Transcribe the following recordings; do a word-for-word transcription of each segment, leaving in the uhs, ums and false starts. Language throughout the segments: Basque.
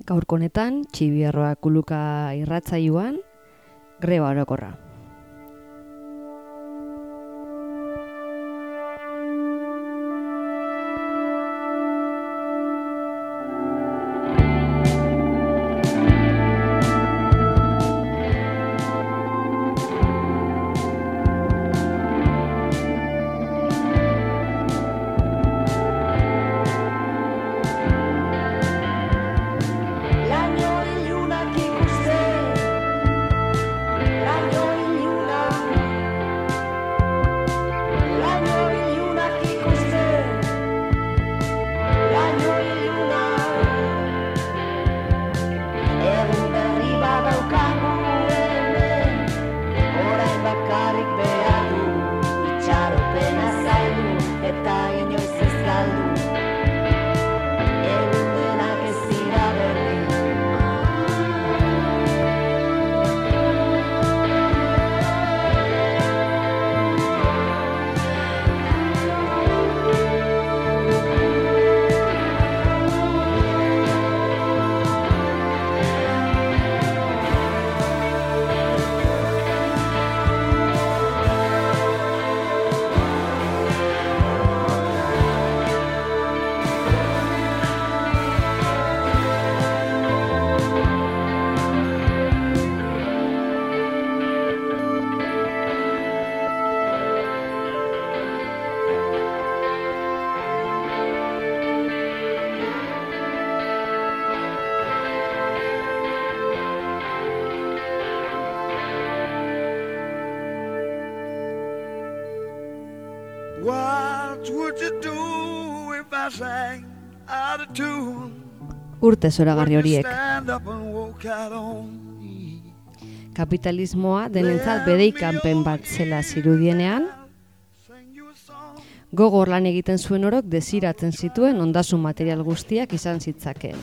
Gaurko honetan, Txibierroa Kuluka irratsaioan, greba orokorra. Urte zoragarri horiek. Kapitalismoa denentzat bedeikanpen bat zela zirudienean, gogor lan egiten zuen orok desiratzen zituen ondasun material guztiak izan zitzakeen.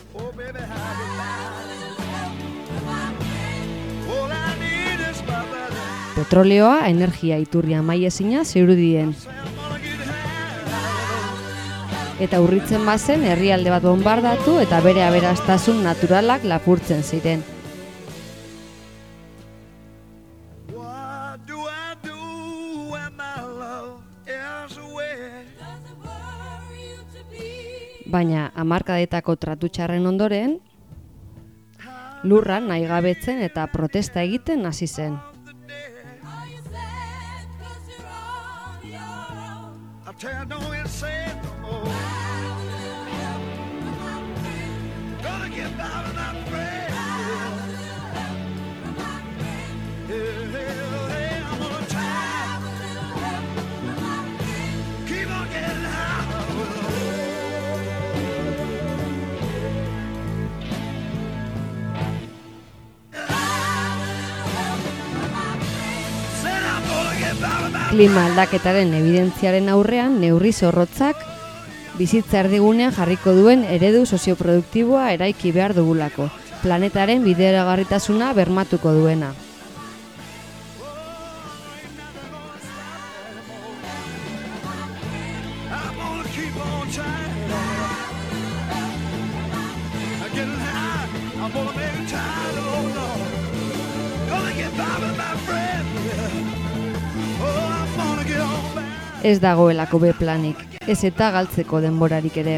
Petroleoa energia iturria maiezina zirudien. Eta urritzen bazen herrialde bat bombardatu eta bere aberastasun naturalak lapurtzen ziren. Baina hamarkadetako tratu txarren ondoren, lurra nahigabetzen eta protesta egiten hasi zen. Klima aldaketaren evidentziaren aurrean neurri zorrotzak bizitza erdigunean jarriko duen eredu sozioproduktiboa eraiki behar dugulako, planetaren bideragarritasuna bermatuko duena. Ez dagoelako be planik, ez eta galtzeko denborarik ere.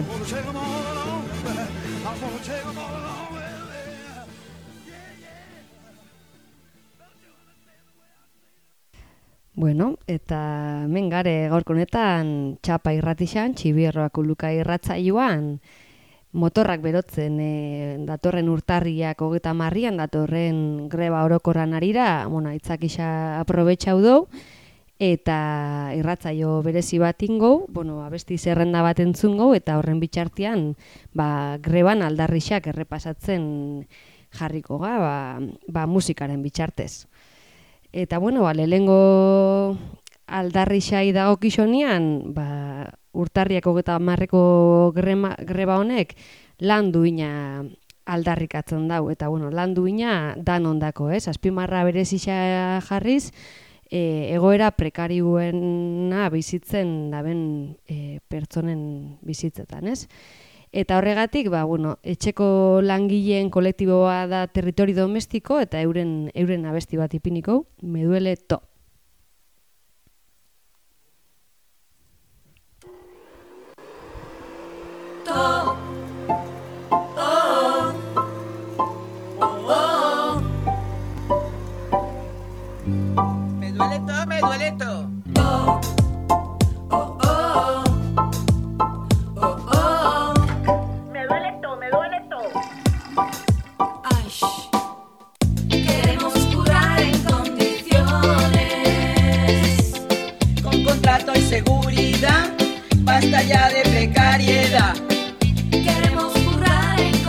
Bueno, eta hemen gare gaurko honetan txapa irratixan, Txibierroa Kuluka irratsaioan, motorrak berotzen e, datorren urtarriak hogeita hamarrian datorren greba orokorran arira, bueno, aitzakisa aprobetxau dou, eta irratsaio berezi bat ingou, bueno, abesti zerrenda bat entzungou, eta horren bitxartean ba, greban aldarrixak errepasatzen jarriko ga, ba, ba musikaren bitxartez. Eta bueno, ba, lehengo aldarrixai dagokixonian, ba, urtarriak hogeita hamarreko greba honek lan duina aldarrikatzen dau, eta bueno, lan duina dan ondako, ez? Azpimarra berezia jarriz, E, egoera prekariuena bizitzen daben e, pertsonen bizitzetan, ez? Eta horregatik, ba, bueno, etxeko langileen kolektiboa da territorio domestiko, eta euren, euren abesti bat ipiniko, me duele to. To, oh, oh, oh. Me duele todo, me duele todo. To, oh, oh, oh, oh. Me duele todo, me duele todo. Ay, queremos curar en condiciones, con contrato y seguridad, basta ya de precariedad. Queremos currar en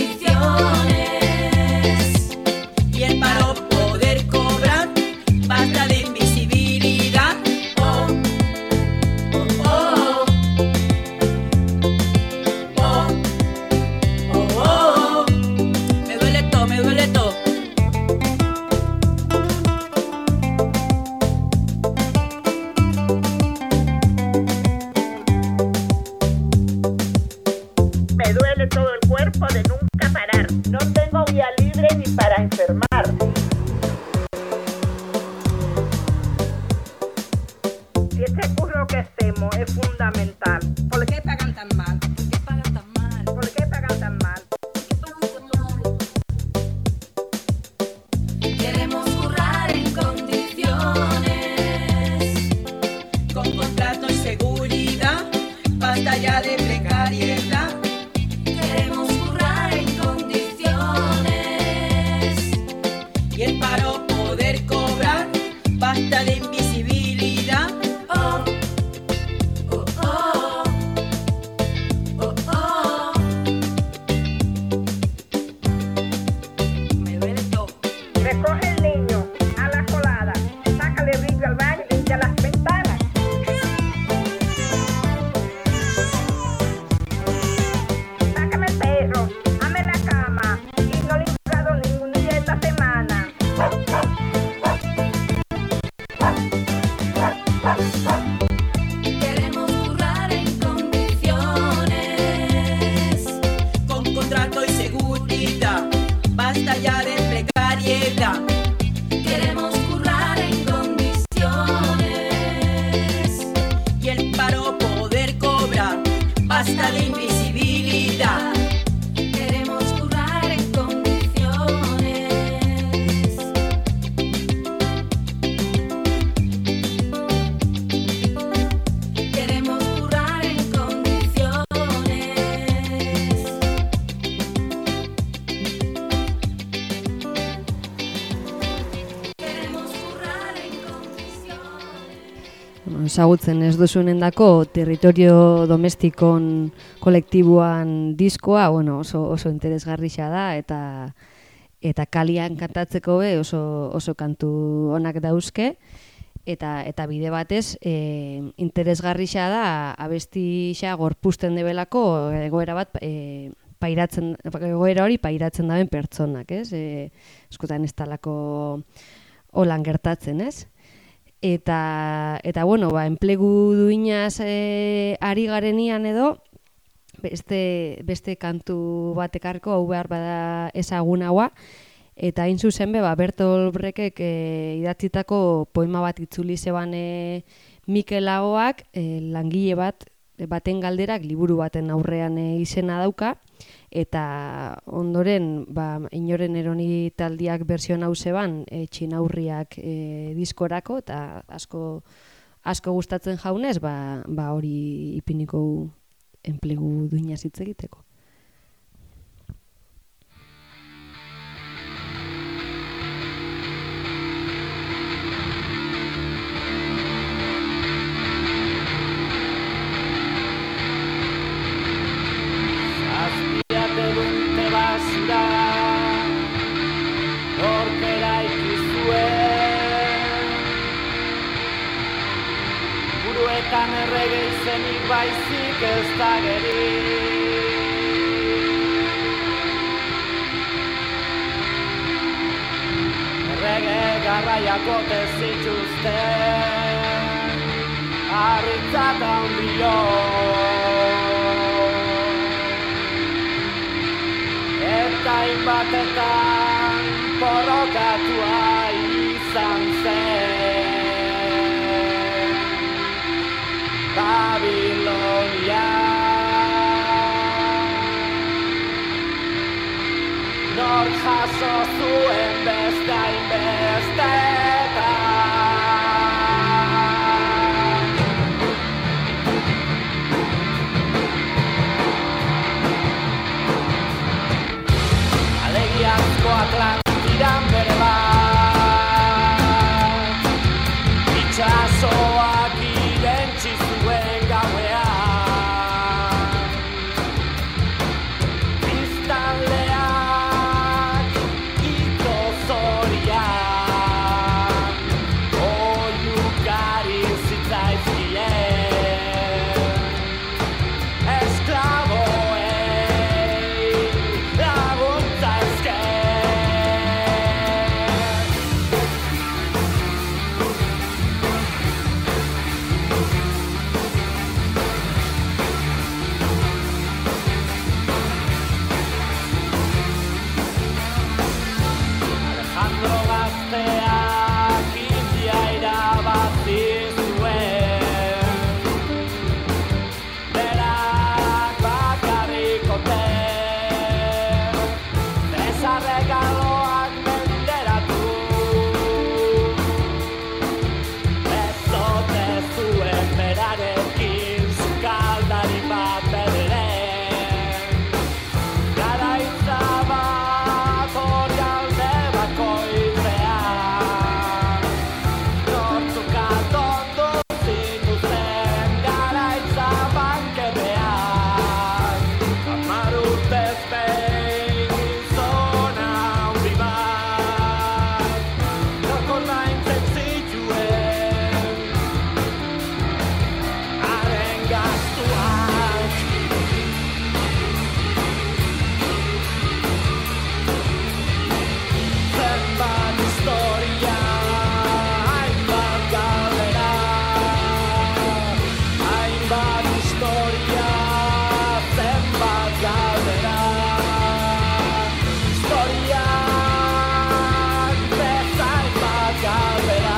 condiciones y el paro poder cobrar, basta de invisibilidad. Oh, oh, oh, oh, oh, oh. Me duele todo, me duele todo. Me duele todo el cuerpo de nunca parar. No tengo vía libre ni para enfermar. Si este curro que hacemos es fundamental, ¿Por qué pagan tan mal? ¿Por qué pagan tan mal? ¿por qué pagan tan mal? Queremos currar en condiciones, con contrato y seguridad, basta ya de precariedad. Queremos currar en condiciones y el paro poder cobrar, basta de invisibilidad. Oh, oh, oh, oh, oh. Me duele todo. Recoge el niño a la colada, sácale brillo al baño y limpia las ventanas. Sácame el perro, hazme la cama y no le he limpiado ningún día esta semana. Queremos currar en condiciones, con contrato y seguridad, basta ya de precariedad. Queremos currar en condiciones y el paro poder cobrar, basta de invisibilidad. Queremos currar en condiciones. Queremos currar en condiciones. Queremos currar en condiciones. Bueno, ezagutzen ez duzunendako territorio domestikon kolektiboan diskoa, bueno, oso, oso interesgarria da, eta eta kalian kantatzeko be oso, oso kantu onak dauzke, eta eta bide batez e, interesgarria da abestixa gorpusten debelako egoera bat e, pairatzen, egoera hori pairatzen daben pertsonak, ez? E, eskotan ez talako holan gertatzen, ez? Eta, eta bueno, ba, enplegu duinaz e, ari garenian edo, beste, beste kantu bat ekarko, hau behar bada ezagunagoa, eta hain zuzen be, ba, Bertolt Brechtek e, idatzitako poema bat itzuli zeban e, Mikel Lagoak, e, langile bat, baten galderak liburu baten aurrean e, izena dauka, eta ondoren ba, inoren eroni taldiak berzio hau zeban e, txinaurriak e, diskorako, eta asko, asko gustatzen jaunez, ba, ba hori ipiniko enplegu duinaz hitz egiteko. Buruetan errege izenik baizik ez da geri. Errege garraiako tezituzten harritzat handio. batetan borrokatua izan zen Babilonia Nor jaso zuen beste hainbestetan Alegiazko Atlantidan bere bat Itxasoak irentsi zuen gauean Biztanleak ito zorian Oiukari zitzaizkien Esklaboei laguntza Alejandro gazteak India irabazi zuen Berak bakarrik ote Zesarrek aloak menderatu Ez ote zuen berarekin sukaldari bat bederen Garaitza bat hori alde bakoitzean Nortzuk atondu zinduzen garaitza bankedean Hamar urtez behin gizon handi bat Nork ordaintzen zituen haren gastuak Zenbat historia, hainbat galdera Hainbat historia, zenbat galdera Historiak bezain bat galdera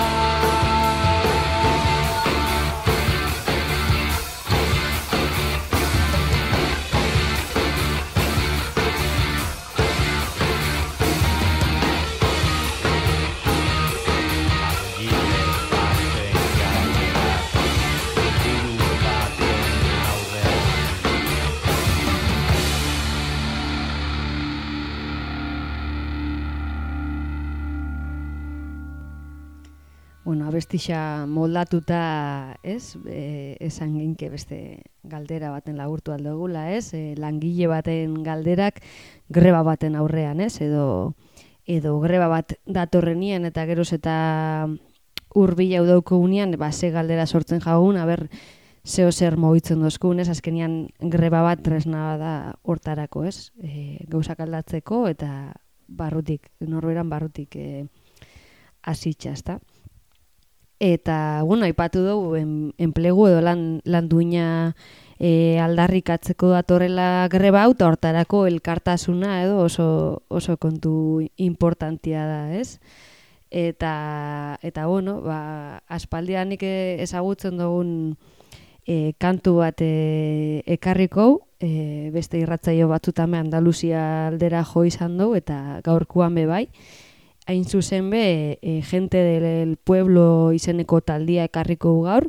Bueno, abestixa moldatuta, ez? E, esan ginke beste galdera baten lagurtu aldegula, ez? E, langile baten galderak greba baten aurrean, ez? Edo, edo greba bat datorrenien eta geroz eta hurbila udauko unean, ba, ze galdera sortzen jagun, aber, zeo zer mogitzen dozkun, ez? Azkenian greba bat tresna da hortarako, ez? E, gauzak aldatzeko eta barrutik, norberan barrutik e, hasitza, ezta? Eta, bueno, aipatu dugu, en, enplegu edo lan, lan duina e, aldarrikatzeko datorrela greba hau, eta hortarako elkartasuna edo oso, oso kontu importantia da, ez? Eta, eta bueno, ba, aspaldianik ezagutzen dugun e, kantu bat e, ekarriko, e, beste irratzaio batzutame Andaluzia aldera jo izan dugu, eta gaurkoan be bai. Hain zuzen be, e, gente del pueblo izeneko taldia ekarriko gaur,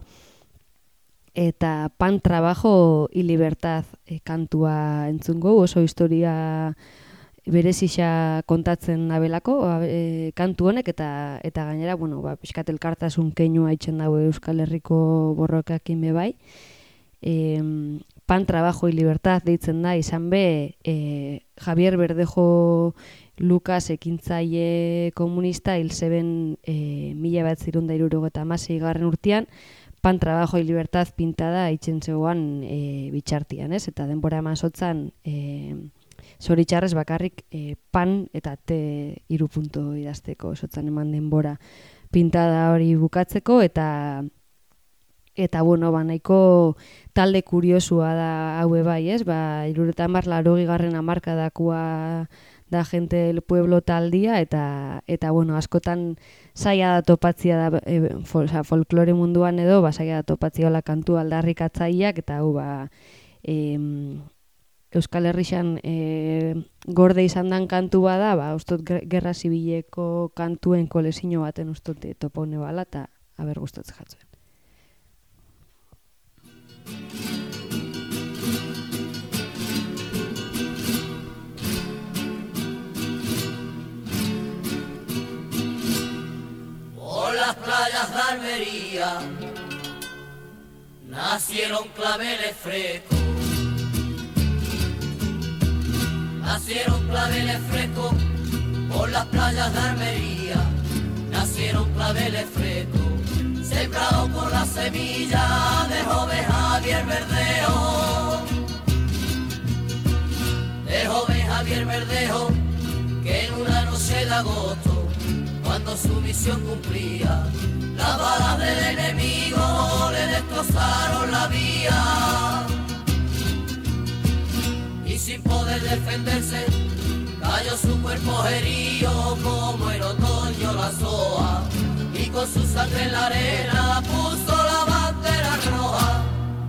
eta pan, trabajo y libertad e, kantua entzungo, oso historia berezixa kontatzen nabelako e, kantu honek, eta eta gainera, bueno, ba, pixkat elkartasun keinua itzen dago Euskal Herriko borrokakin be bai. E, pan, trabajo y libertad deitzen da, izan be, e, Javier Verdejo Lucas ekintzaile komunista hil zeben e, mila bat zirunda irurogeta amasei garren urtean, pan, trabajo y libertad pintada itzen zegoan e, bitxartian, ez? Eta denbora eman sotzan e, zoritxarrez bakarrik e, pan eta te hiru punto idazteko sotzan eman denbora pintada hori bukatzeko, eta eta bueno, ba, nahiko talde kuriosua da haue bai, ez? Ba, hirurogeita hamar laurogei garren hamarkadakoa da gente del pueblo taldia, eta, eta bueno, askotan zaila da topatzia da, e, fol, oza, folklore munduan edo, ba, zaila da topatzia hola kantu aldarrikatzaileak, eta hau, ba, em, Euskal Herrixan e, gorde izan dan kantu bada, ba, ustot gerra zibileko kantuen kolezino baten ustot e, topaune bala, eta haber guztatze jatzen. Por las playas de Almería nacieron claveles frescos. Nacieron claveles frescos por las playas de Almería. Nacieron claveles frescos, sembrados con la semilla de joven Javier Verdejo. De joven Javier Verdejo, que en una noche de agosto, cuando su misión cumplía, las balas del enemigo le destrozaron la vía. Y sin poder defenderse, cayó su cuerpo herido como en otoño la soa, y con su sangre en la arena puso la bandera roja.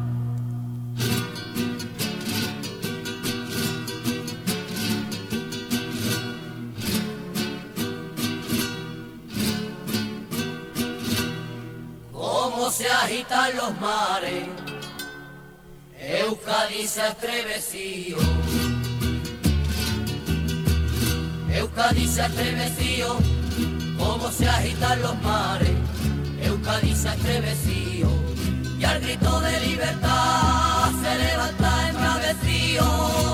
Cómo se agitan los mares, Euskadi se ha estremecido. Euskadi se ha estremecido, cómo se agitan los mares. Euskadi se ha estremecido, y al grito de libertad se levanta embravecido.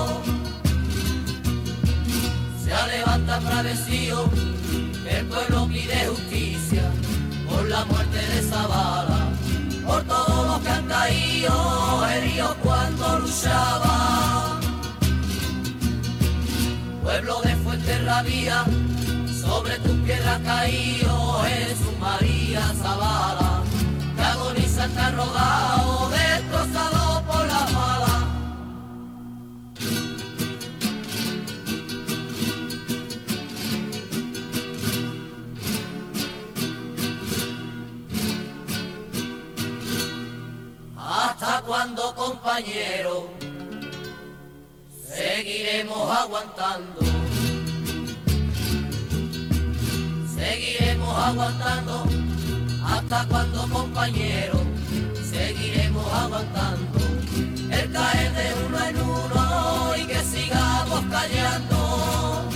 Se levanta embravecido, el pueblo pide justicia por la muerte de Zabala, por todos los que han caído heridos cuando luchaba. Pueblo de Fuenterrabía, sobre tus piedras caído Jesús María Zabala, que agoniza está rodado, destrozado por la bala. ¿Hasta cuándo, compañero, seguiremos aguantando? Seguiremos aguantando. ¿Hasta cuándo, compañero, seguiremos aguantando? El caer de uno en uno y que sigamos callando.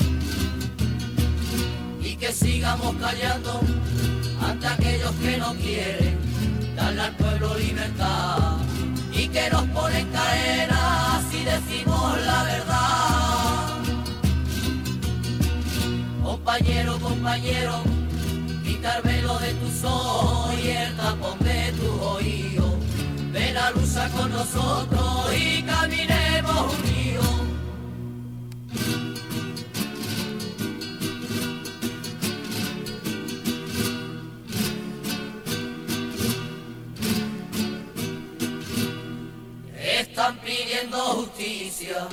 Y que sigamos callando ante aquellos que no quieren darle al pueblo libertad, y que nos ponen cadenas si decimos la verdad. Compañero, compañero, quitármelo de tus ojos y el tapón de tus oídos. Ven a luchar con nosotros y caminemos unidos. Están pidiendo justicia,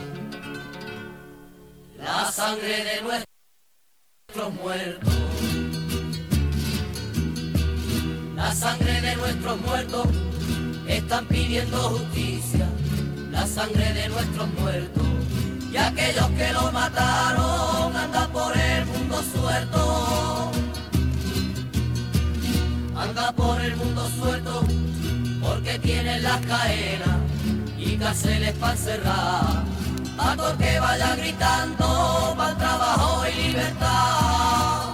la sangre de nuestros muertos, la sangre de nuestros muertos. Están pidiendo justicia, la sangre de nuestros muertos, y aquellos que lo mataron andan por el mundo suelto, anda por el mundo suelto, porque tienen las cadenas y cárceles para encerrar, a todo que vaya gritando para el trabajo y libertad.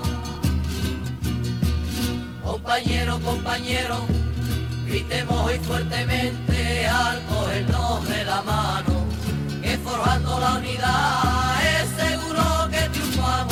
Compañero, compañero, gritemos hoy fuertemente al cogernos de la mano, que forjando la unidad es seguro que triunfamos.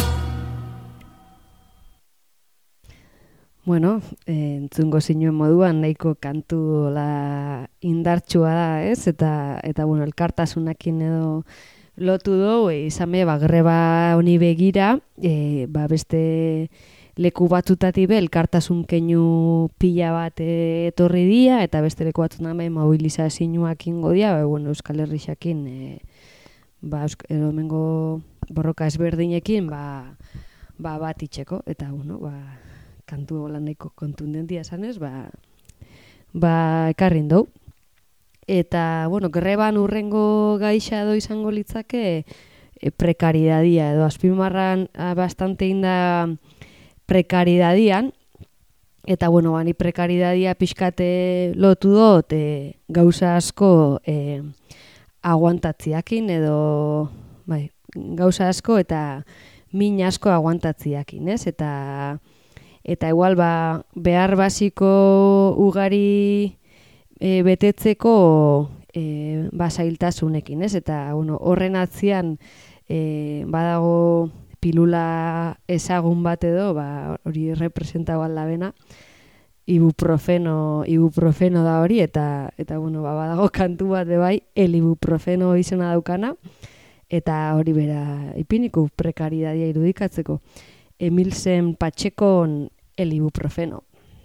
Bueno, eh, entzungo zinuen moduan nahiko kantu la indartsua da, ez? Eta, eta bueno, elkartasunakin edo lotu dugu, e, izan be, ba, greba honi begira, e, ba, beste leku batzutatik be, elkartasun keinu pila bat e, etorri dia, eta beste leku batzutan be, mobilizazioak ingo dia, ba, bueno, Euskal Herrixakin, e, ba, Eusk- edo mengo borroka ezberdinekin ba, ba bat itxeko, eta bueno, ba, kantu hola nahiko kontundentia esanez, ba, ba ekarrin dau. Eta, bueno, greban urrengo gaixa edo izango litzake e, prekaridadia, edo azpimarran bastante inda prekaridadian, eta, bueno, bani prekaridadia pixkate lotu dut e, gauza asko e, aguantatziakin, edo, bai, gauza asko eta min asko aguantatziakin, ez? Eta, eta igual, ba, behar basiko ugari e, betetzeko e, ba, zailtasunekin, ez? Eta, bueno, horren atzian e, badago pilula ezagun bat edo, ba, hori representau aldabena, ibuprofeno, ibuprofeno da hori, eta, eta bueno, ba, badago kantu bat bebai, el ibuprofeno izena daukana, eta hori bera ipiniku prekaridadia irudikatzeko. Emilsen Patxekon el ibuprofeno.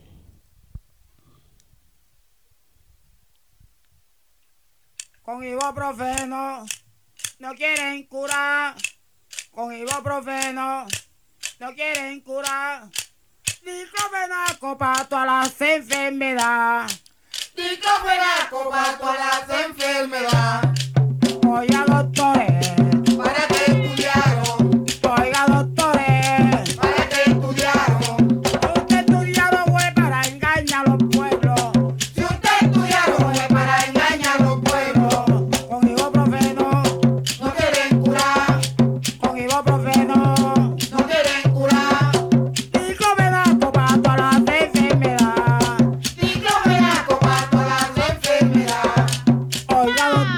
Con ibuprofeno no quieren curar, con ibuprofeno no quieren curar. Diclofenaco para todas las enfermedades. Diclofenaco para todas las enfermedades. Oiga, doctores, ¿para qué estudiaron? Oiga, doctores, ¿para qué estudiaron? Si usted estudiaron fue para engañar a los pueblos. Si usted estudiaron fue para engañar a los pueblos. Con ibuprofeno no quieren curar, con ibuprofeno no quieren curar. Diclofenaco para todas las enfermedades. Diclofenaco para todas las enfermedades. Oiga,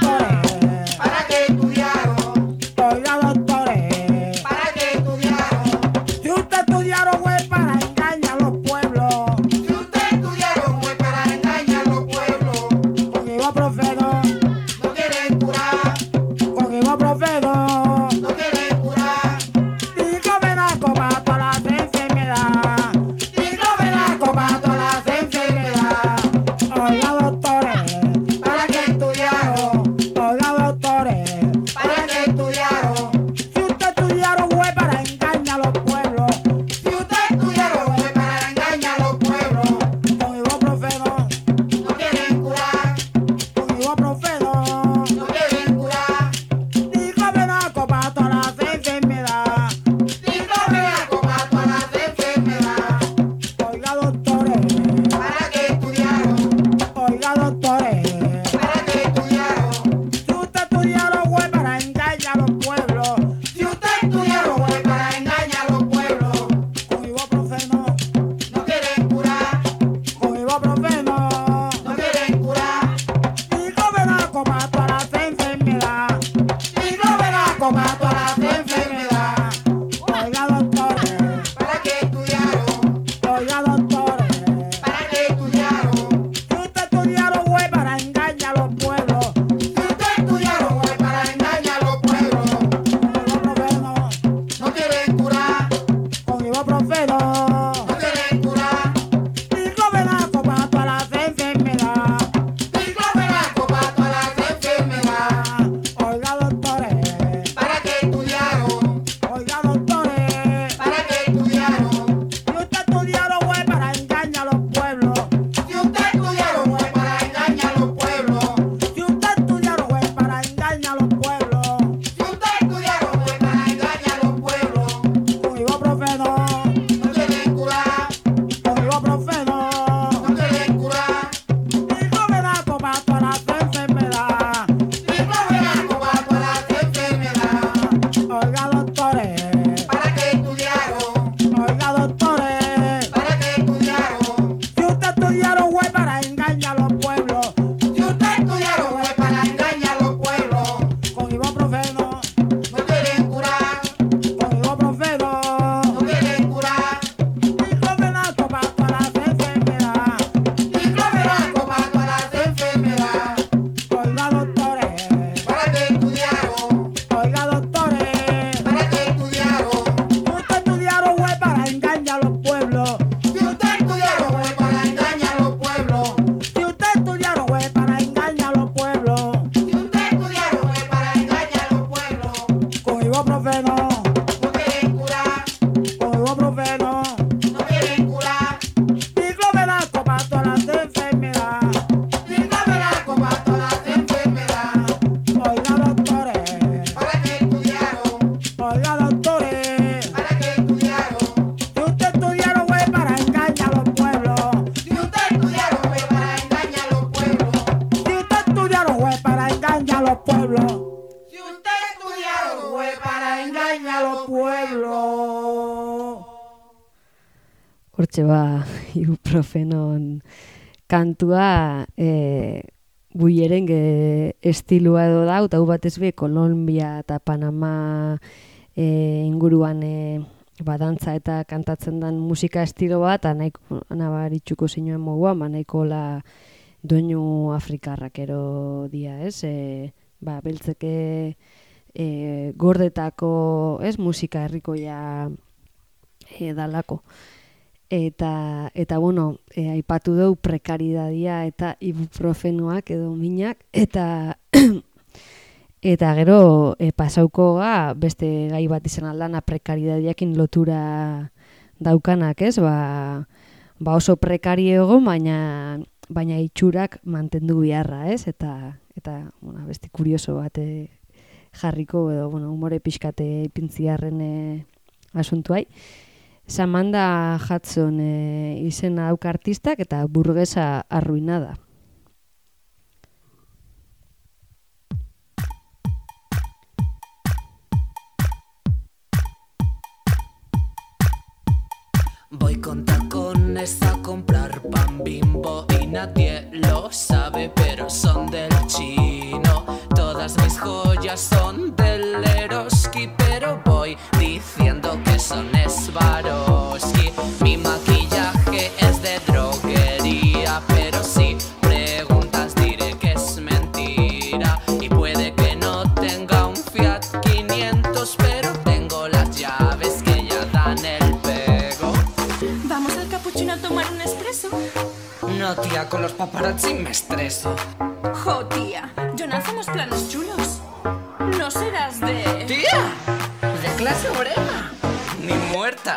engaña a los pueblos. Si usted estudiaron fue para engañar a los pueblos. Hortxe ba, ibuprofenon kantua e, guierenge estilua edo da, eta hu batez be Kolombia eta Panama e, inguruan e, badantza eta kantatzen den musika estilo bat, eta nahiko nabaritxuko zinuen moguan, ba, nahiko la doinu afrikarrak ero dia, ez? E, ba, beltzeke e, gordetako, ez, musika herrikoia e, dalako. Eta, eta bueno, e, aipatu dugu prekaridadia eta ibuprofenoak edo minak, eta eta gero e, pasauko ga beste gai bat izan aldana prekaridadiakin lotura daukanak, ez? Ba, ba oso prekariego, baina baina itxurak mantendu beharra, ez? Eta eta bueno, beste kurioso bat e, jarriko edo bueno, umore pixkate ipintziarren e, asuntuai. Samantha Hudson e, izena dauka artistak eta burgesa arruinada. Voy con tacones a comprar pan Bimbo y nadie lo sabe, pero son del chino. Todas mis joyas son del Eroski, pero voy diciendo que son Swarovski. Mi maquillaje es de droguería, pero si preguntas diré que es mentira. Y puede que no tenga un Fiat quinientos, pero tengo las llaves que ya dan el pego. ¿Vamos al Capuchino a tomar un espresso? No, tía, con los paparazzi me estreso. Jo, tía, yo no hacemos planes chulos. No serás de... ¡Tía! ¿De clase obrera? Ni muerta.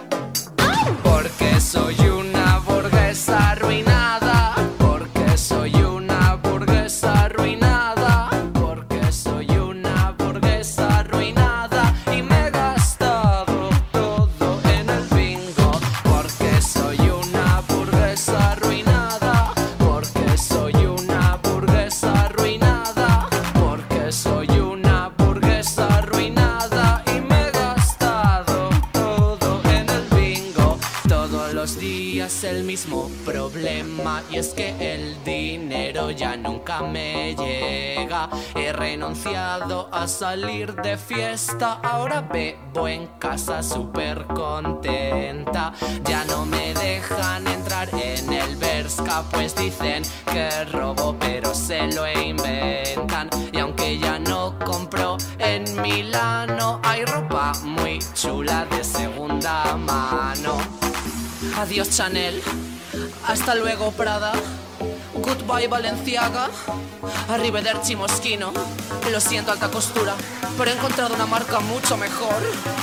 Porque soy una burguesa arruinada. Porque soy una burguesa arruinada. Porque soy una burguesa arruinada. Y me he gastado todo en el bingo. Porque soy una burguesa arruinada. Porque soy una burguesa arruinada. Porque soy una burguesa arruinada. Y me he gastado todo en el bingo. Todos los días el mismo problema, y es que el dinero ya nunca me llega. He renunciado a salir de fiesta, ahora bebo en casa súper contenta. Ya no me dejan entrar en el Bershka, pues dicen que robo, pero se lo inventan. Y aunque ya no compro en Milano, hay ropa muy chula de segunda mano. Adiós Chanel, hasta luego Prada, goodbye Balenciaga, arrivederci Moschino. Lo siento alta costura, pero he encontrado una marca mucho mejor.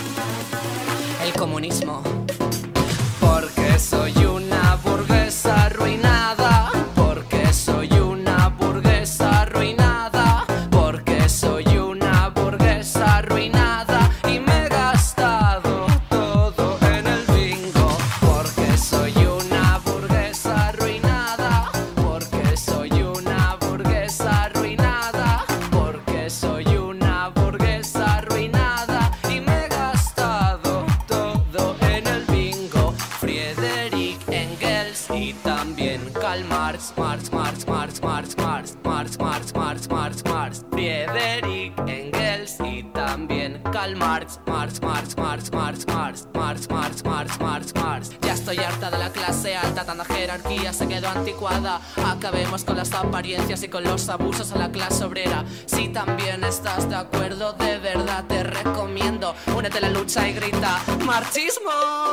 El comunismo. Porque soy una burguesa arruinada. Porque soy una burguesa arruinada. Porque soy una burguesa arruinada. Y me he gastado todo en el bingo. Porque soy una burguesa arruinada. Porque soy una burguesa arruinada. Porque soy una burguesa arruinada. Y me he gastado todo en el bingo. Friedrich Engels y también Karl Marx. Marx, Marx, Marx, Marx, Marx, Marx, Marx, Marx, Marx, Marx. Friedrich Engels y también Karl Marx. Marx, Marx, Marx, Marx, Marx, Marx, Marx, Marx, Marx, Marx. Ya estoy harta de la clase alta, tanta jerarquía se quedó anticuada. Acabemos con las apariencias y con los abusos a la clase obrera. Si también estás de acuerdo, de verdad te recomiendo, únete a la lucha y grita ¡marxismo!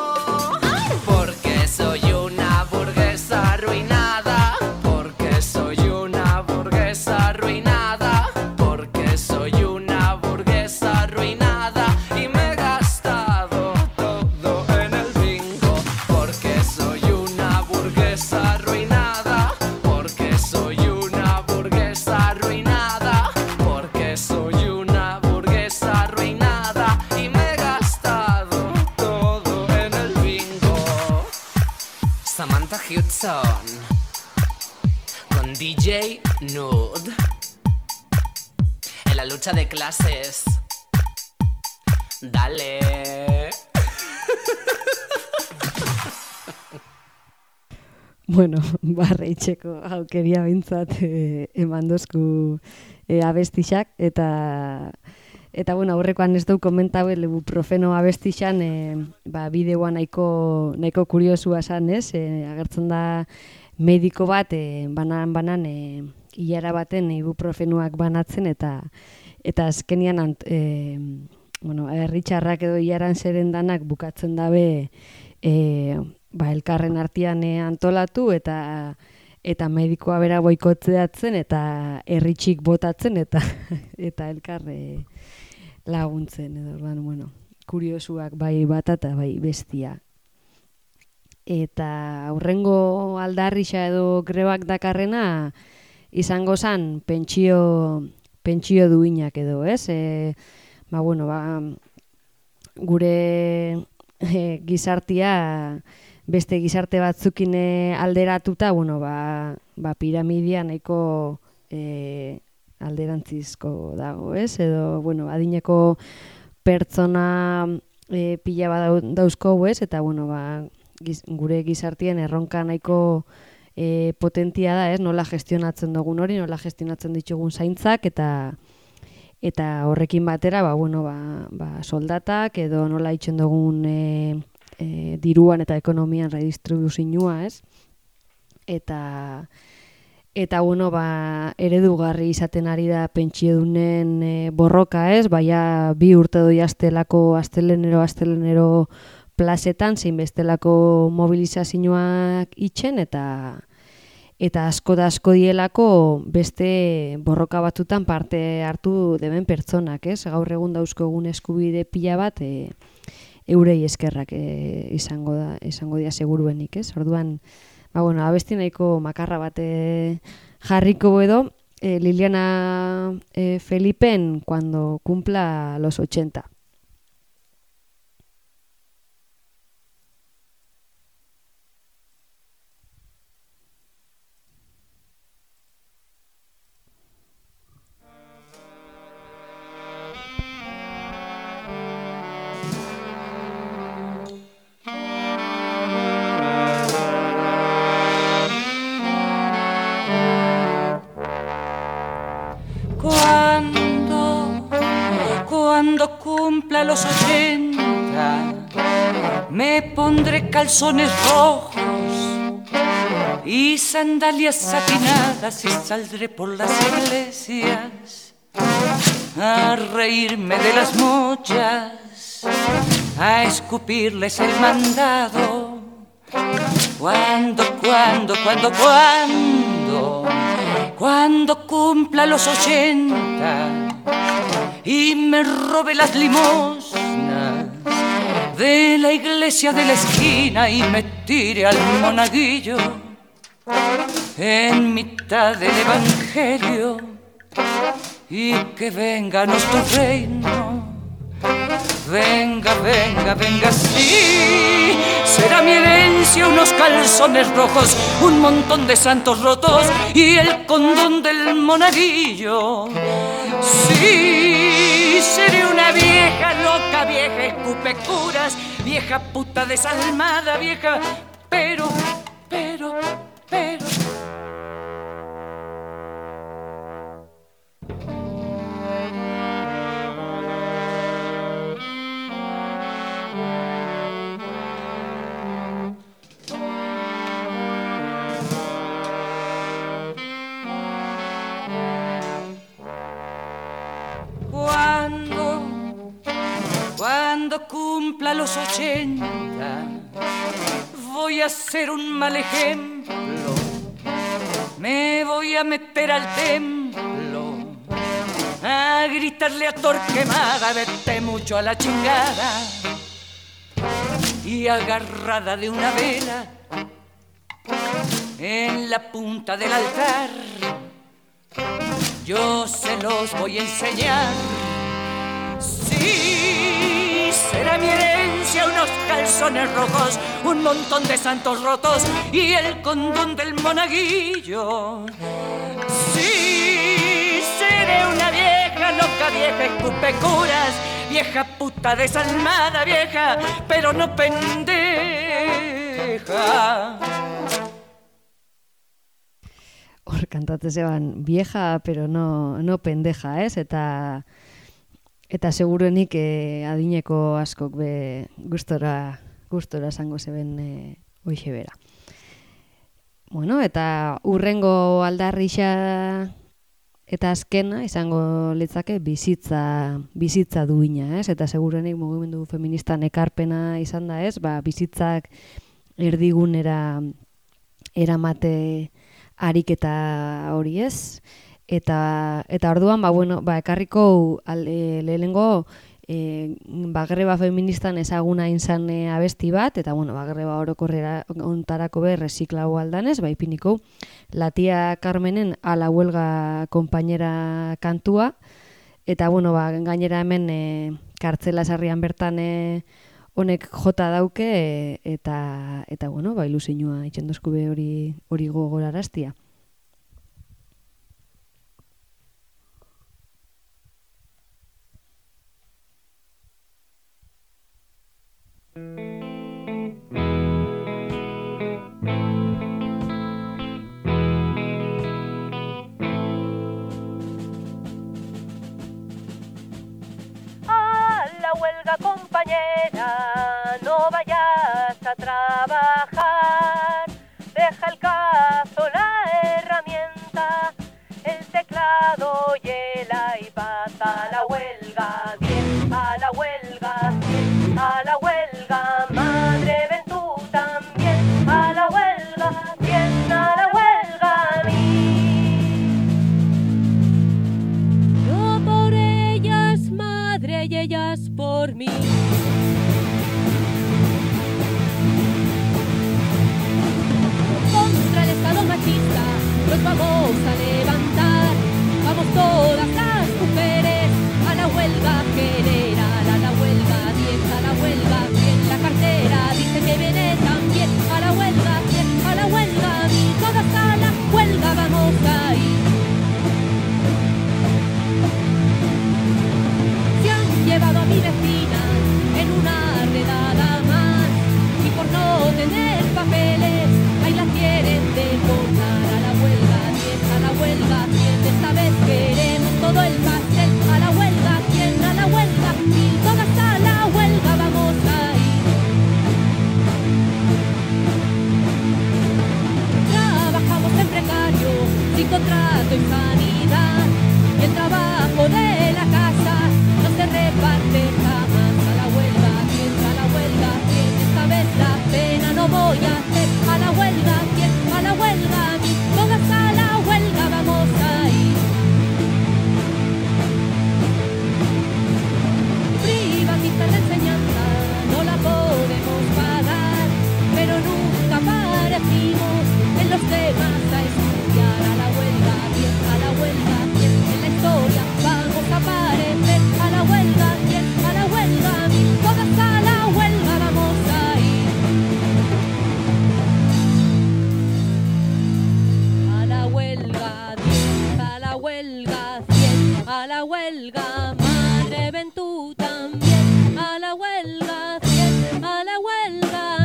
Porque soy una burguesa arruinada. Porque soy una burguesa arruinada. Porque soy una burguesa arruinada. Y me he gastado todo en el bingo. Porque soy una burguesa arruinada. Porque soy una burguesa arruinada. Porque soy una burguesa arruinada. Y me he gastado todo en el bingo. Samantha Hudson con D J Nude. la lucha de clases. Dale. Bueno, barreitzeko aukeria bintzat e, eman dozku e, abestixak, eta eta bueno, aurrekoan ez dut komentau ibuprofeno abestixan, e, ba, bideoa nahiko, nahiko kuriosua esan, ez? E, agertzen da mediko bat, e, banan-banan, e, hilara baten ibuprofenoak banatzen, eta eta azkenian ant, e, bueno, erritxarrak edo hilaran zerendanak bukatzen dabe e, ba, elkarren artean e, antolatu, eta eta medikoa bera boikotzeatzen, eta erritxik botatzen, eta eta elkarre laguntzen, edo, bueno, kuriosuak bai bata eta bai bestia. Eta aurrengo aldarrixa edo grebak dakarrena izango zan pentsio, pentsio duinak edo, ez? E, ba, bueno, ba, gure e, gizartia beste gizarte batzukin alderatuta, bueno, ba, ba piramidia nahiko e, alderantzizko dago, ez? Edo, bueno, adineko pertsona e, pila bat dauzko, ez? Eta, bueno, ba, giz, gure gizartien erronka nahiko e, potentia da, ez? Nola gestionatzen dugun hori, nola gestionatzen ditugun zaintzak, eta eta horrekin batera, ba, bueno, ba, ba, soldatak, edo nola itxen dugun e, e, diruan eta ekonomian redistribuzioa, ez? Eta eta bueno, ba, eredugarri izaten ari da pentsiodunen e, borroka, ez? Baina bi urte doi astelako astelenero astelenero plazetan zein bestelako mobilizazioak itxen, eta eta asko da asko dielako beste borroka batutan parte hartu deben pertsonak, ez? Gaur egun dauzko egun eskubide pila bat e, eurei eskerrak e, izango da, izango dira seguruenik, ez? Orduan, ba, bueno, abesti nahiko makarra bat e, jarriko edo, e, Liliana e, Felipen cuando cumpla los ochenta. Cuando cumpla los ochenta, me pondré calzones rojos y sandalias satinadas y saldré por las iglesias a reírme de las mochas, a escupirles el mandado. Cuando, cuando, cuando, cuando, cuando cumpla los ochenta y me robe las limosnas de la iglesia de la esquina y me tire al monaguillo en mitad del evangelio, y que venga nuestro reino. Venga, venga, venga, sí, será mi herencia unos calzones rojos, un montón de santos rotos y el condón del monaguillo. Sí, seré una vieja loca, vieja escupe curas, vieja puta desalmada, vieja, pero, pero, pero... Cuando cumpla los ochenta, voy a ser un mal ejemplo. Me voy a meter al templo a gritarle a Torquemada, vete mucho a la chingada. Y agarrada de una vela en la punta del altar, yo se los voy a enseñar. Sí, será mi herencia unos calzones rojos, un montón de santos rotos y el condón del monaguillo. Sí, seré una vieja loca, vieja escupe curas, vieja puta desalmada, vieja, pero no pendeja. Hor kantatzen zeban, vieja, pero no, no pendeja, ez? Eta eta seguruenik eh, adineko askok be gustora gustora esango zeben eh, hoixe bera. Bueno, eta urrengo aldarrixa eta azkena izango litzake bizitza bizitza duina, ez? Eta seguruenik mugimendu feministan ekarpena izan da, ez? Ba, bizitzak erdigunera eramate ariketa hori, ez? Eta eta orduan ba bueno, ba ekarriko al, e, lehenengo e, ba greba feministan ezaguna izan e, abesti bat eta bueno, ba greba orokorrera ontarako be reziklago aldanez, ba ipiniko la tía Carmenen a la huelga compañera kantua eta bueno, ba gainera hemen e, kartzela sarrian bertan e, honek jota dauke e, eta eta bueno, ba ilusioa itxendozku be hori hori gogoraraztia. Huelga, compañera, no vayas a trabajar, deja el cazo, la herramienta, el teclado y el iPad. A la huelga, bien, a la huelga, bien, a la huelga, madre, ven tú también, a la huelga, bien, a la huelga, mí. Yo por ellas, madre, y ellas por mí. Contra el Estado machista nos vamos a levantar. Vamos todas las mujeres a la huelga general, a la huelga diez, a la huelga cien. La cartera dice que viene también a la huelga cien, a la huelga mil. Todas a la huelga vamos a ir. Llevado a mi vecina en una redada más y por no tener papeles ahí la quieren deportar. A la huelga diez, a la huelga cien, esta vez queremos todo el pastel. A la huelga cien, a la huelga mil, todas a la huelga vamos a ir. Trabajamos en precario, sin contrato y sanidad, y el trabajo de la casa no se reparte jamás. A la huelga cien, a la huelga cien, esta vez la pena no voy a hacer. A la huelga cien, a la huelga mil, todas a la huelga vamos a ir. Privatizar la enseñanza no la podemos pagar, pero nunca parecimos en los temas a estudiar. A la huelga cien, a la huelga cien, en la historia vamos a aparecer. A la huelga cien, a la huelga mil, todas a la huelga vamos a ir. A la huelga diez, a la huelga cien, a la huelga madre, ven tú también. A la huelga cien, a la huelga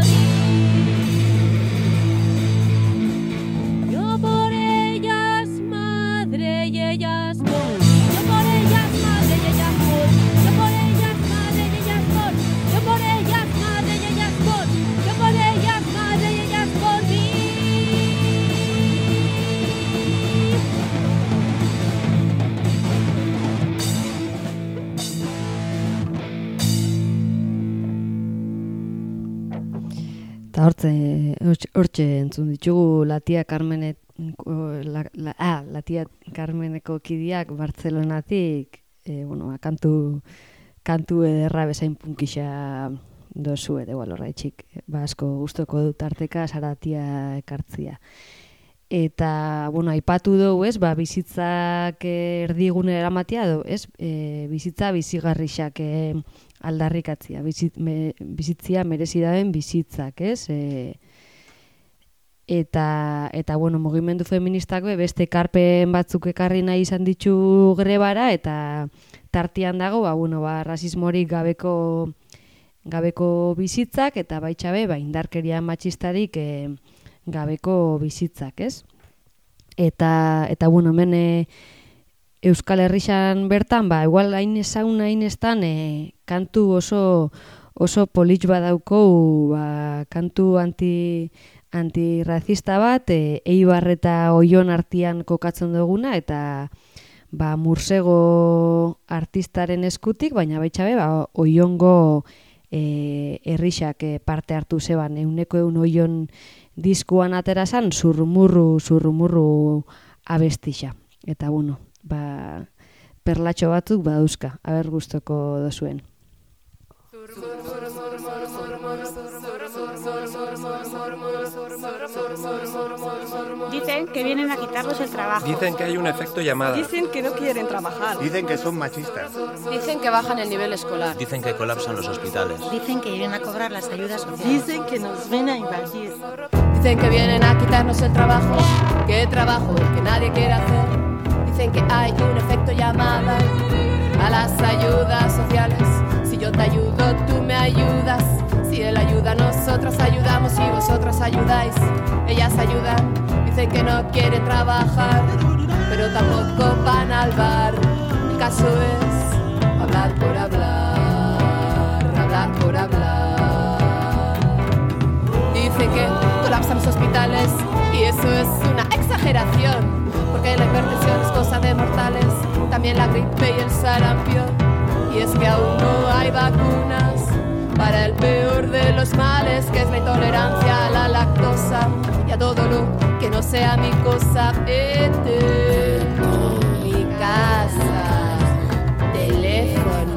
mil. Yo por ellas madre y ellas por mí. Yo por ellas madre y ellas por mí. Yo por ellas madre y ellas por mí. Yo por ellas madre y ellas por mí. Yo por ellas madre y ellas por mí. Eta hortze, hortxe entzun ditugu la tía Carmenet, la, la, ah, la tía Carmeneko kidiak Bartzelonatik, e, bueno, kantu, kantu ederra bezain punkixa dozu ere, igual horreitxik, ba asko gustoko dut arteka saratia ekartzia. Eta, bueno, aipatu dugu, ez, ba, bizitzak erdigunera eramatia, do, ez, e, bizitza bizigarrixak e, aldarrikatzia, bizit, me, bizitzia merezi daben bizitzak, ez, e, eta, eta bueno, mugimendu feministak be, beste ekarpen batzuk ekarri nahi izan ditu grebara, eta tartean dago, ba, bueno, ba, rasismorik gabeko, gabeko bizitzak, eta baitxabe, ba, indarkeria matxistarik e, gabeko bizitzak, ez? Eta, eta bueno, hemen e, Euskal Herrixan bertan, ba, igual hain ezagun hain estan, e, kantu oso, oso politx badauko, ba, kantu anti, antirrazista bat, e, Eibar eta Oion artian kokatzen duguna, eta ba, Mursego artistaren eskutik, baina baitxabe, ba, Oiongo e, herrixak e, parte hartu zeban, euneko eun Oion diskuan aterazan, zurrumurru, zurrumurru abestixa. Eta bueno, ba, perlatxo batzuk badauzka, aber gustoko dozuen. Dicen que vienen a quitarnos el trabajo. Dicen que hay un efecto llamada. Dicen que no quieren trabajar. Dicen que son machistas. Dicen que bajan el nivel escolar. Dicen que colapsan los hospitales. Dicen que vienen a cobrar las ayudas sociales. Dicen que nos ven a invadir. Dicen que vienen a quitarnos el trabajo. ¿Qué trabajo? El que nadie quiere hacer. Dicen que hay un efecto llamada a las ayudas sociales. Si yo te ayudo, tú me ayudas. Si él ayuda, nosotros ayudamos. Si vosotros ayudáis, ellas ayudan. Dicen que no quieren trabajar, pero tampoco van al bar. El caso es hablar por hablar, hablar por hablar. Dicen que colapsan los hospitales y eso es una exageración, porque la hipertensión es cosa de mortales, también la gripe y el sarampión. Y es que aún no hay vacunas para el peor de los males, que es la intolerancia a la lactosa y a todo lo que no sea mi cosa. Vete, mi casa, teléfono.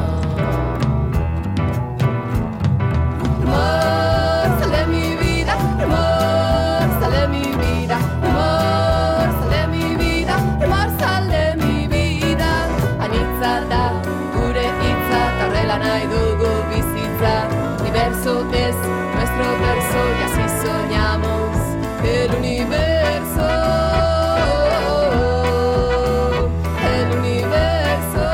Amor, sal de mi vida, amor, sal de mi vida, amor, sal de mi vida, amor, sal de mi vida. Anitza da, gure hitza, ta horrela nahi dugu bizitza. Mi verso es nuestro verso y así soñamos el universo, el universo.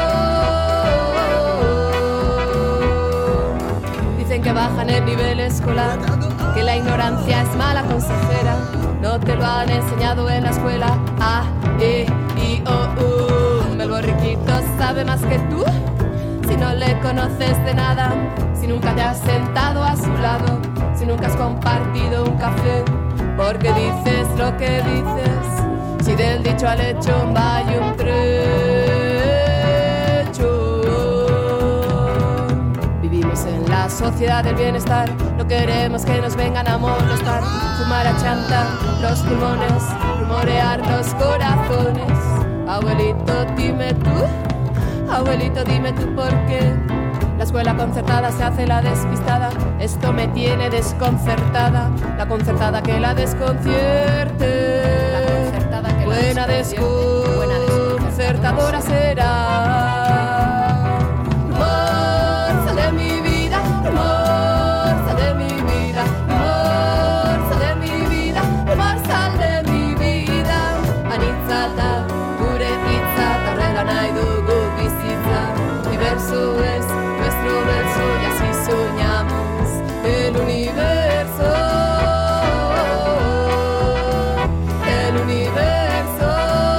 Dicen que bajan el nivel escolar, que la ignorancia es mala consejera. No te lo han enseñado en la escuela. A, E, I, O, U. El borriquito sabe más que tú, si no le conoces de nada, si nunca te has sentado a su lado, si nunca has compartido un café. Porque dices lo que dices, si del dicho al hecho hay un trecho. Vivimos en la sociedad del bienestar, no queremos que nos vengan a molestar. Fumar a chanta los pulmones, rumorear los corazones. Abuelito, dime tú, abuelito, dime tú por qué la escuela concertada se hace la despistada. Esto me tiene desconcertada. La concertada que la desconcierte. La concertada que buena la desconcierte. Buena desconcertadora será. Amor, sal de mi vida. Amor, sal de mi vida. Amor, sal de mi vida. Amor, sal de mi vida. Anitza da, gure hitza, tarrela nahi dugu bizitza. Mi verso es nuestro verso y así soñamos el universo, el universo.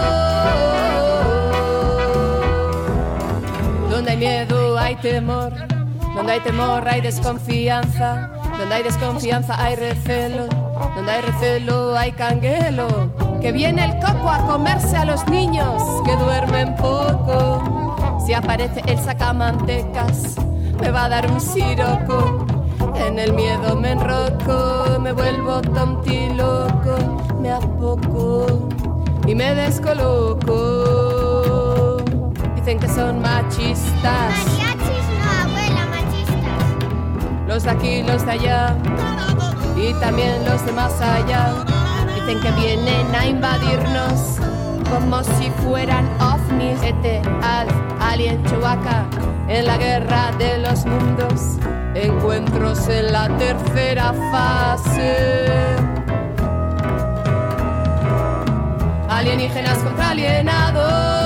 Donde hay miedo hay temor, donde hay temor hay desconfianza, donde hay desconfianza hay recelo, donde hay recelo hay canguelo. Que viene el coco a comerse a los niños que duermen poco. Si aparece el sacamantecas, me va a dar un siroco. En el miedo me enroco, me vuelvo tontiloco, me apoco y me descoloco. Dicen que son machistas. Mariachis no, abuela, machistas. Los de aquí, los de allá y también los de más allá. Dicen que vienen a invadirnos como si fueran ovnis. Este, al, alien, Chewbacca, en la guerra de los mundos. Encuentros en la tercera fase. alienígenas contra alienados.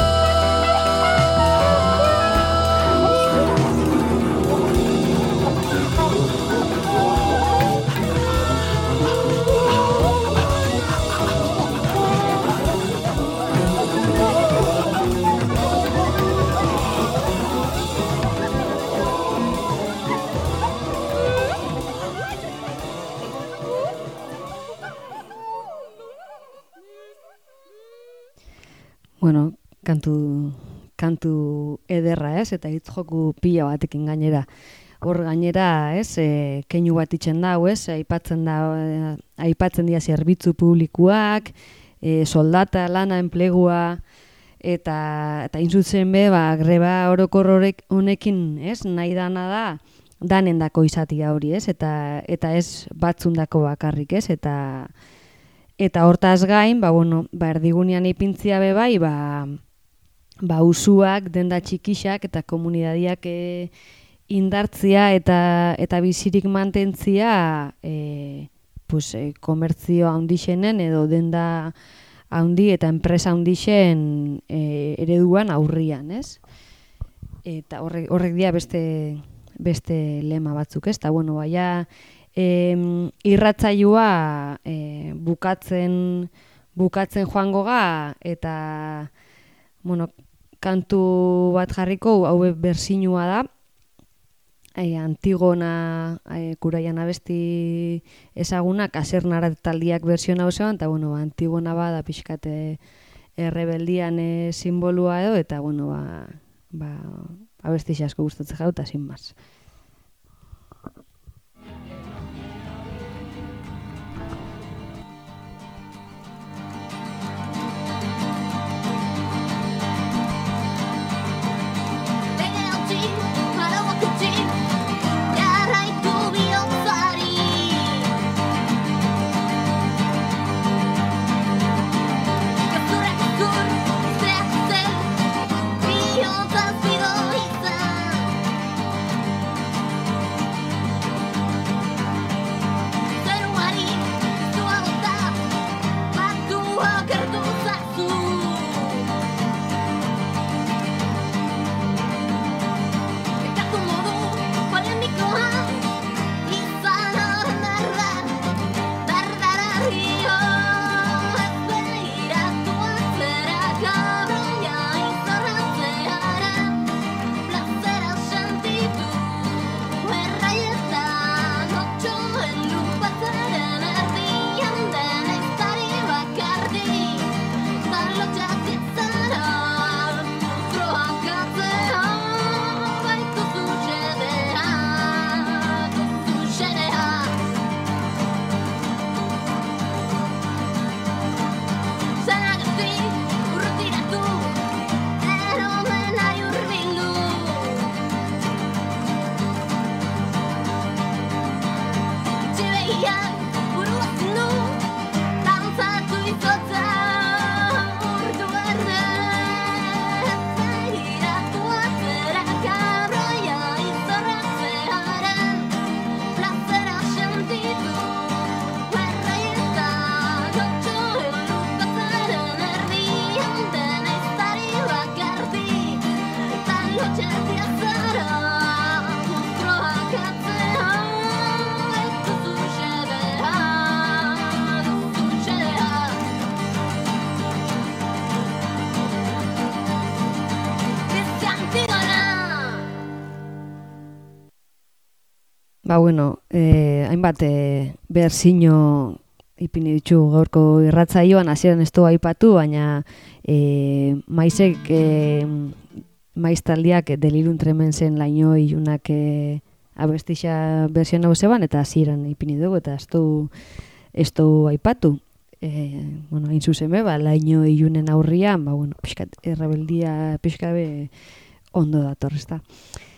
Bueno, kantu, kantu ederra, ez? Eta hitz joku pila batekin gainera. Hor gainera, ez? E, keinu bat itzen da, ez? Aipatzen da, e, aipatzen dira zerbitzu publikoak, e, soldata, lana, enplegua, eta eta inzutzen be, ba, greba orokor horrek honekin, ez? Nahi dana da, danendako izatia hori, ez? Eta eta ez batzundako bakarrik, ez? Eta Eta hortaz gain, ba, bueno, ba, erdigunean ipintzia be bai, ba, ba, usuak, denda txikixak eta komunidadiak e, indartzia eta eta bizirik mantentzia e, pues, e, komertzio handixenen edo denda handi eta enpresa handixen e, ereduan aurrian, ez? Eta horrek, horrek dira beste, beste lema batzuk, ez? Eta, bueno, baina... E, irratzailua e, bukatzen bukatzen joango ga eta bueno, kantu bat jarriko hau bersinua da e, Antigona e, Kuraian abesti ezaguna Kasernara taldiak versiona osoan eta bueno, Antigona bada pixkate errebeldian e, simbolua edo eta bueno, ba, ba, abesti asko gustatzen jau eta sin más. Ba, bueno, eh, hainbat eh, berzino ipini ditu gaurko irratzaioan, hasieran ez du aipatu, baina eh, maizek, eh, maiz taldiak delirun tremenzen laino ilunak eh, abestixa berzio nago zeban, eta hasieran ipini dugu, eta ez du, ez du aipatu. Eh, bueno, hain zuzen be, ba, laino ilunen aurrian, ba, bueno, pixkat, errebeldia pixkabe ondo dator, ez da.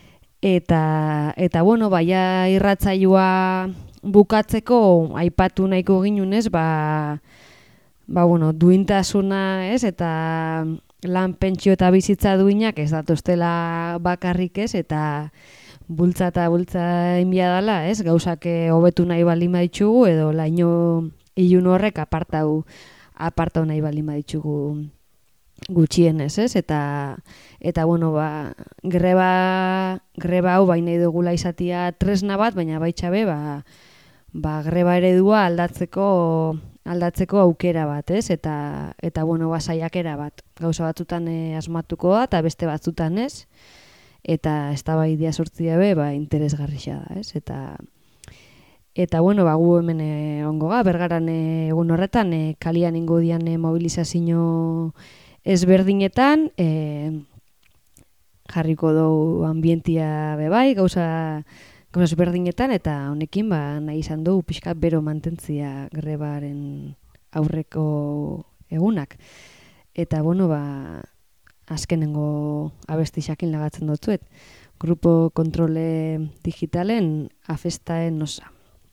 Eta, eta bueno, baia irratzailua bukatzeko aipatu nahiko ginunez, ba, ba bueno, duintasuna, ez, eta lan pentsio eta bizitza duinak ez datoztela bakarrik, ez, eta bultza eta bultza inbia dela, ez, gauzak hobetu nahi baldin baditugu, edo laino ilun horrek apartau aparta nahi baldin baditzugu gutxienez, ez? Eta, eta bueno, ba, greba, greba hau baina dugula izatia tresna bat, baina baitxabe, ba, ba, greba eredua aldatzeko, aldatzeko aukera bat, ez? Eta, eta bueno, ba, saiakera bat. Gauza batzutan e, asmatuko da, eta beste batzutan ez. Eta ez da bai dia sortzia be, ba, interesgarria da, ez? Eta, eta bueno, ba, gu hemen e, ongo ga, bergaran e, egun horretan, e, kalian ingo dian e, mobilizazio ezberdinetan, e, jarriko dugu ambientia bebai, gauza, gauza ezberdinetan, eta honekin ba, nahi izan dugu pixka bero mantentzia grebaren aurreko egunak. Eta bueno, ba, azkenengo abesti xakin lagatzen dutzuet. Grupo Kontrole Digitalen afestaen osa.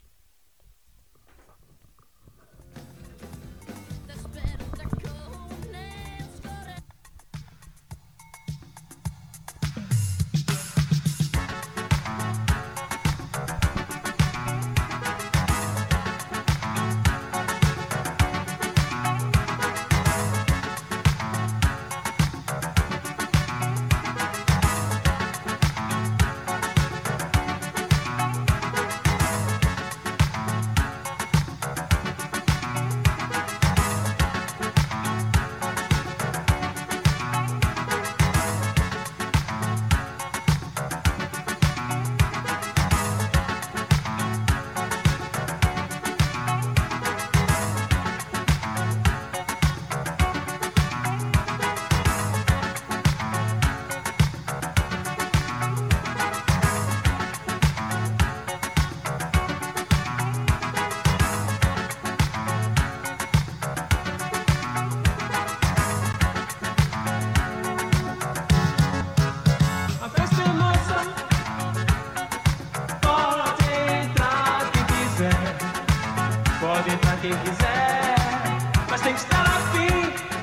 Quem quiser, mas tem que estar afim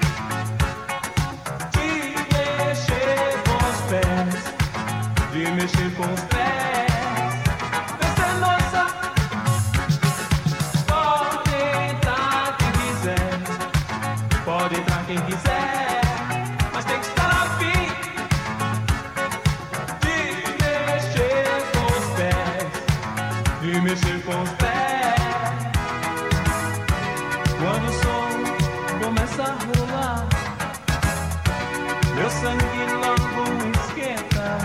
de mexer com os pés, de mexer com os pés. Festa é nossa, pode entrar quem quiser, pode entrar quem quiser, mas tem que estar afim de mexer com os pés, de mexer com os pés. Quando o som começa a rolar, meu sangue logo esquenta,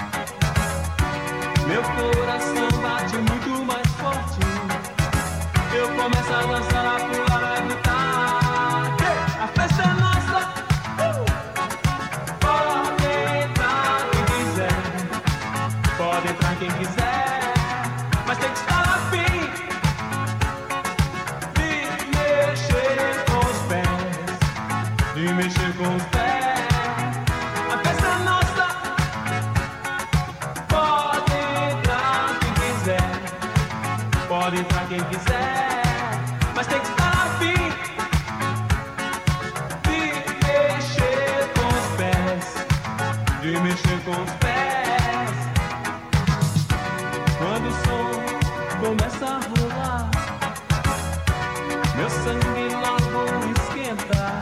meu coração bate muito mais forte, eu começo a dançar, a pular, a gritar. A festa é nossa, uh! Pode entrar quem quiser, pode entrar quem quiser, mas tem que estar afim de mexer com os pés. A festa é nossa, pode entrar quem quiser, pode entrar quem quiser, mas tem que estar afim de mexer com os pés, de mexer com os pés. Quando o som começa a rolar, meu sangue logo esquenta,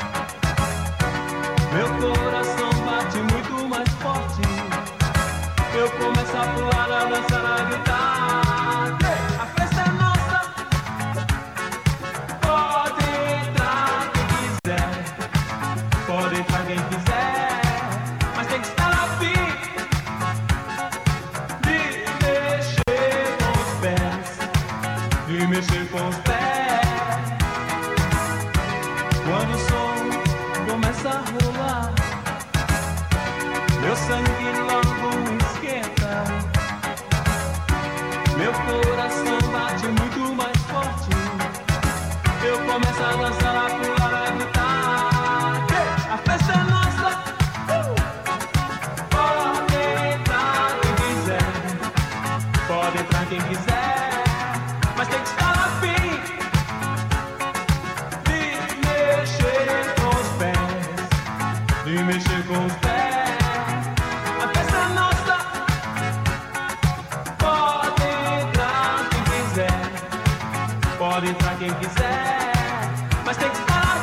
meu coração bate muito mais forte, eu começo a pular, a dançar, a gritar. A festa é nossa, pode entrar quem quiser, pode entrar quem quiser, mas tem que estar afim de mexer com os pés, de mexer com os pés. Quando o som começa a rolar, meu sangue logo esquenta, meu coração bate muito mais forte, eu começo a dançar, a pular, a gritar. A festa é nossa, uh! Pode entrar quem quiser, pode entrar quem quiser, mas tem que estar afim de mexer com os pés, de mexer com os pés. A festa é nossa, pode entrar quem quiser, pode entrar quem quiser, mas tem que estar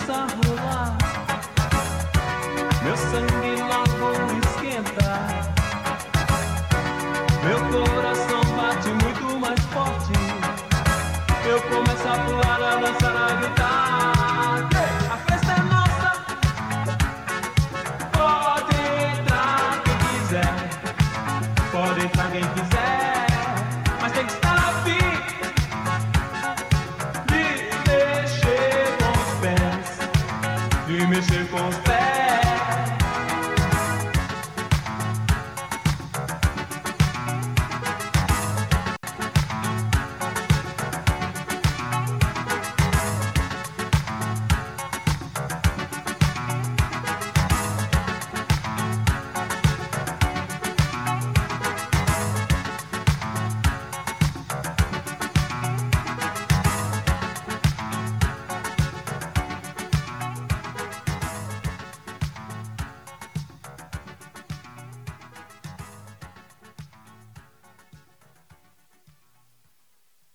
essa rua.